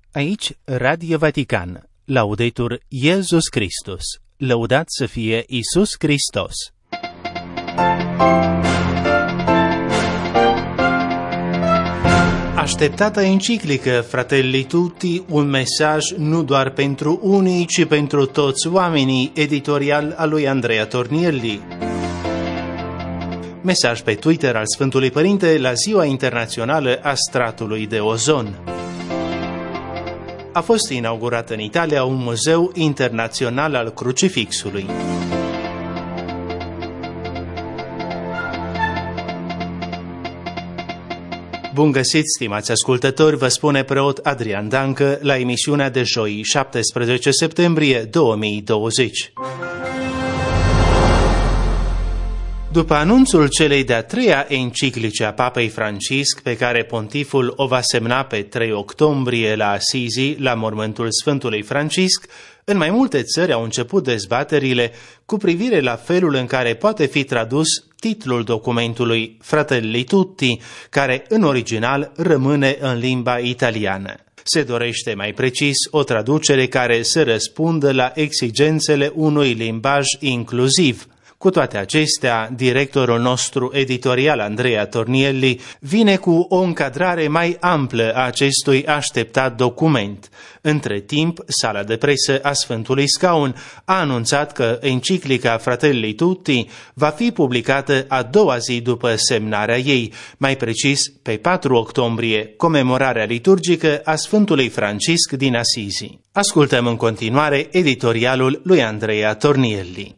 Aici, Radio Vatican, Laudetur Iesus Christus, lăudat să fie Iisus Hristos. Așteptata enciclică Fratelli Tutti, un mesaj nu doar pentru unii, ci pentru toți oamenii, editorial al lui Andrea Tornielli. Mesaj pe Twitter al Sfântului Părinte la Ziua Internațională a Stratului de Ozon. A fost inaugurat în Italia un muzeu internațional al crucifixului. Bun găsit, stimați ascultători, vă spune preot Adrian Dancă la emisiunea de joi, 17 septembrie 2020. După anunțul celei de-a treia enciclice a Papei Francisc, pe care pontiful o va semna pe 3 octombrie la Assisi, la mormântul Sfântului Francisc, în mai multe țări au început dezbaterile cu privire la felul în care poate fi tradus titlul documentului Fratelli Tutti, care în original rămâne în limba italiană. Se dorește mai precis o traducere care să răspundă la exigențele unui limbaj inclusiv. Cu toate acestea, directorul nostru editorial, Andrea Tornielli, vine cu o încadrare mai amplă a acestui așteptat document. Între timp, sala de presă a Sfântului Scaun a anunțat că enciclica Fratelli Tutti va fi publicată a doua zi după semnarea ei, mai precis pe 4 octombrie, comemorarea liturgică a Sfântului Francisc din Assisi. Ascultăm în continuare editorialul lui Andrea Tornielli.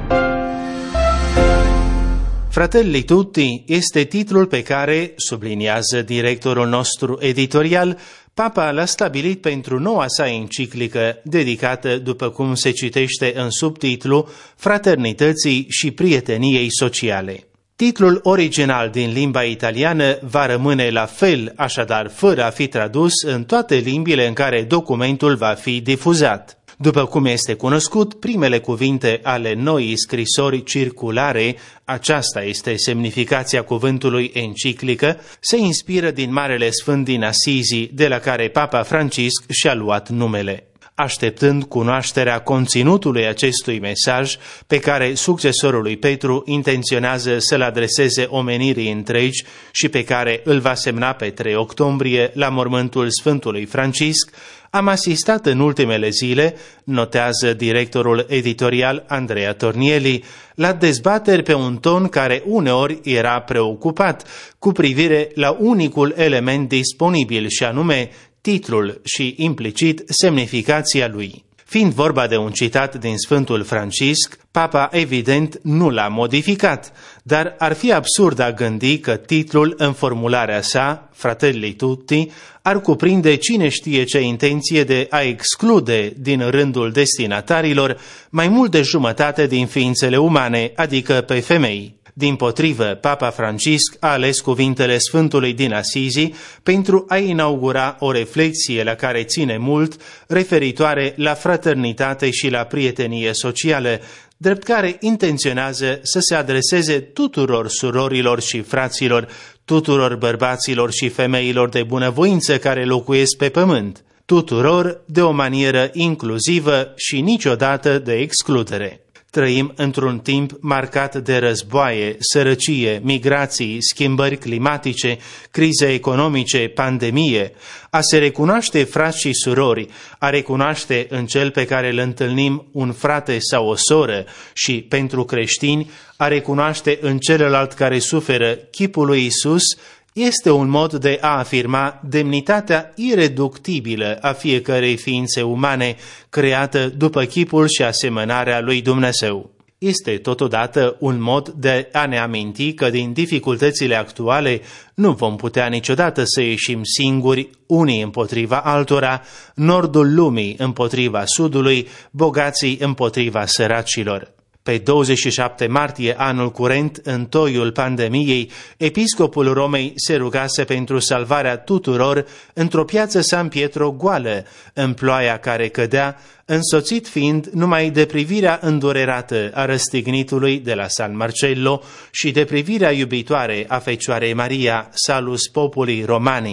Fratelli Tutti este titlul pe care, subliniază directorul nostru editorial, Papa l-a stabilit pentru noua sa enciclică, dedicată, după cum se citește în subtitlu, Fraternității și prieteniei sociale. Titlul original din limba italiană va rămâne la fel, așadar fără a fi tradus în toate limbile în care documentul va fi difuzat. După cum este cunoscut, primele cuvinte ale noii scrisori circulare, aceasta este semnificația cuvântului enciclică, se inspiră din Marele Sfânt din Assisi, de la care Papa Francisc și-a luat numele. Așteptând cunoașterea conținutului acestui mesaj, pe care succesorul lui Petru intenționează să-l adreseze omenirii întregi și pe care îl va semna pe 3 octombrie la mormântul Sfântului Francisc, am asistat în ultimele zile, notează directorul editorial Andrea Tornielli, la dezbateri pe un ton care uneori era preocupat cu privire la unicul element disponibil, și anume titlul și, implicit, semnificația lui. Fiind vorba de un citat din Sfântul Francisc, Papa evident nu l-a modificat, dar ar fi absurd a gândi că titlul în formularea sa, Fratelli Tutti, ar cuprinde cine știe ce intenție de a exclude din rândul destinatarilor mai mult de jumătate din ființele umane, adică pe femei. Dimpotrivă, Papa Francisc a ales cuvintele Sfântului din Assisi pentru a inaugura o reflexie la care ține mult, referitoare la fraternitate și la prietenie socială, drept care intenționează să se adreseze tuturor surorilor și fraților, tuturor bărbaților și femeilor de bunăvoință care locuiesc pe pământ, tuturor de o manieră inclusivă și niciodată de excludere. Trăim într-un timp marcat de războaie, sărăcie, migrații, schimbări climatice, crize economice, pandemie. A se recunoaște frați și surori, a recunoaște în cel pe care îl întâlnim un frate sau o soră și, pentru creștini, a recunoaște în celălalt care suferă chipul lui Iisus, este un mod de a afirma demnitatea ireductibilă a fiecărei ființe umane creată după chipul și asemănarea lui Dumnezeu. Este totodată un mod de a ne aminti că din dificultățile actuale nu vom putea niciodată să ieșim singuri, unii împotriva altora, nordul lumii împotriva sudului, bogații împotriva săracilor. Pe 27 martie anul curent, în toiul pandemiei, episcopul Romei se rugase pentru salvarea tuturor într-o piață San Pietro goală, în ploaia care cădea, însoțit fiind numai de privirea îndurerată a răstignitului de la San Marcello și de privirea iubitoare a Fecioarei Maria, Salus Populi Romani.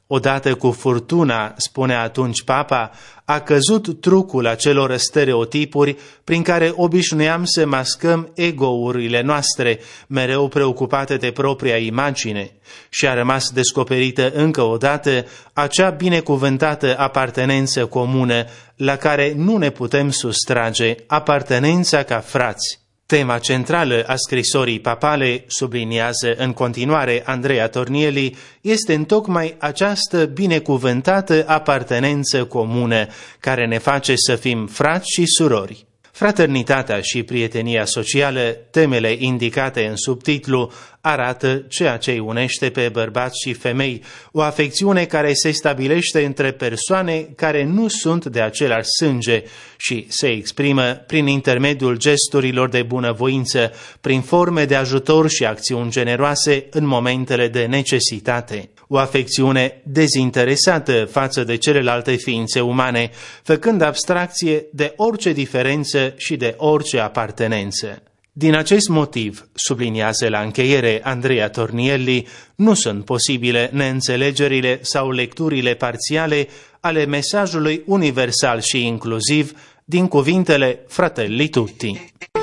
Odată cu furtuna, spune atunci papa, a căzut trucul acelor stereotipuri prin care obișnuiam să mascăm ego-urile noastre, mereu preocupate de propria imagine, și a rămas descoperită încă o dată acea binecuvântată apartenență comună la care nu ne putem sustrage, apartenența ca frați. Tema centrală a scrisorii papale, subliniază în continuare Andrea Tornielli, este întocmai această binecuvântată apartenență comună care ne face să fim frați și surori. Fraternitatea și prietenia socială, temele indicate în subtitlu, arată ceea ce îi unește pe bărbați și femei, o afecțiune care se stabilește între persoane care nu sunt de același sânge și se exprimă prin intermediul gesturilor de bunăvoință, prin forme de ajutor și acțiuni generoase în momentele de necesitate. O afecțiune dezinteresată față de celelalte ființe umane, făcând abstracție de orice diferență și de orice apartenență. Din acest motiv, subliniază la încheiere Andrea Tornielli, nu sunt posibile neînțelegerile sau lecturile parțiale ale mesajului universal și inclusiv din cuvintele Fratelli Tutti.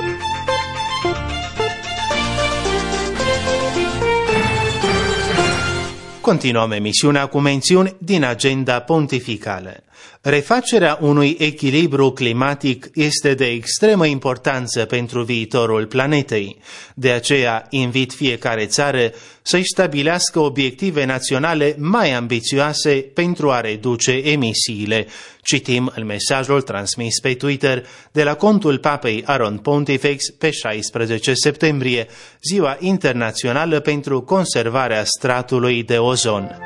Continuăm emisiunea cu mențiuni din agenda pontificală. Refacerea unui echilibru climatic este de extremă importanță pentru viitorul planetei. De aceea invit fiecare țară să-și stabilească obiective naționale mai ambițioase pentru a reduce emisiile. Citim în mesajul transmis pe Twitter de la contul Papei Aron Pontifex pe 16 septembrie, Ziua Internațională pentru Conservarea Stratului de Ozon.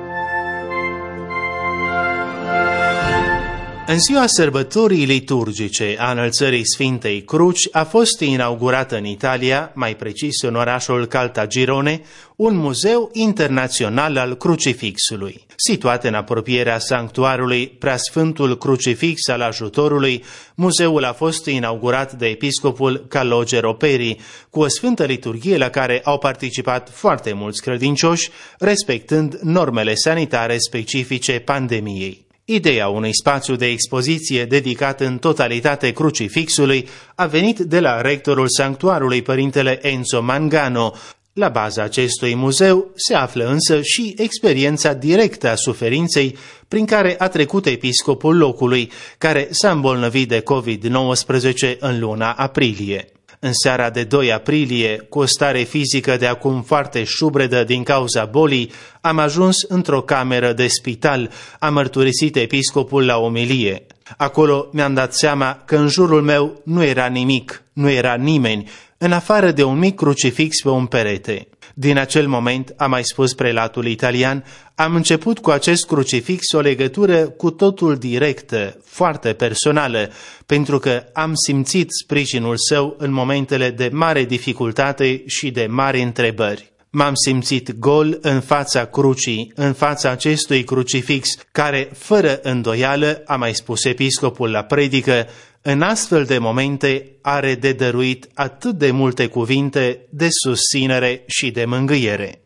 În ziua sărbătorii liturgice a înălțării Sfintei Cruci a fost inaugurat în Italia, mai precis în orașul Caltagirone, un muzeu internațional al crucifixului. Situat în apropierea sanctuarului Preasfântul Crucifix al Ajutorului, muzeul a fost inaugurat de episcopul Calogero Peri, cu o sfântă liturghie la care au participat foarte mulți credincioși, respectând normele sanitare specifice pandemiei. Ideea unui spațiu de expoziție dedicat în totalitate crucifixului a venit de la rectorul sanctuarului, părintele Enzo Mangano. La baza acestui muzeu se află însă și experiența directă a suferinței prin care a trecut episcopul locului, care s-a îmbolnăvit de COVID-19 în luna aprilie. În seara de 2 aprilie, cu o stare fizică de acum foarte șubredă din cauza bolii, am ajuns într-o cameră de spital, a mărturisit episcopul la omilie. Acolo mi-am dat seama că în jurul meu nu era nimic, nu era nimeni, în afară de un mic crucifix pe un perete. Din acel moment, a mai spus prelatul italian, am început cu acest crucifix o legătură cu totul directă, foarte personală, pentru că am simțit sprijinul său în momentele de mare dificultate și de mari întrebări. M-am simțit gol în fața crucii, în fața acestui crucifix, care, fără îndoială, a mai spus episcopul la predică, în astfel de momente are de dăruit atât de multe cuvinte de susținere și de mângâiere.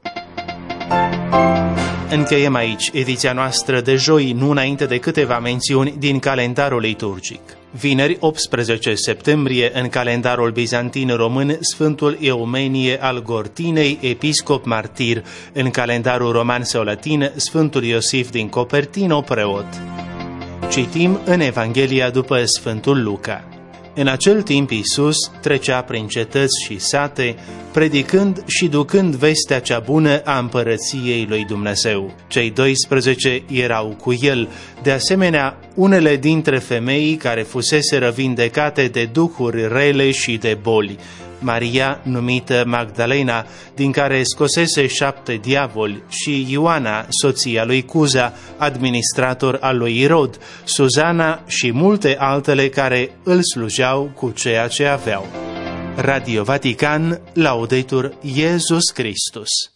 Încheiem aici ediția noastră de joi, nu înainte de câteva mențiuni din calendarul liturgic. Vineri, 18 septembrie, în calendarul bizantin român, Sfântul Eumenie al Gortinei, episcop martir, în calendarul roman sau latin, Sfântul Iosif din Copertino, preot. Citim în Evanghelia după Sfântul Luca. În acel timp Iisus trecea prin cetăți și sate, predicând și ducând vestea cea bună a împărăției lui Dumnezeu. Cei 12 erau cu el, de asemenea unele dintre femei care fuseseră vindecate de duhuri rele și de boli. Maria, numită Magdalena, din care scosese 7 diavoli, și Ioana, soția lui Cuza, administrator al lui Irod, Suzana și multe altele care îl slujeau cu ceea ce aveau. Radio Vatican, Laudetur Iesus Christus.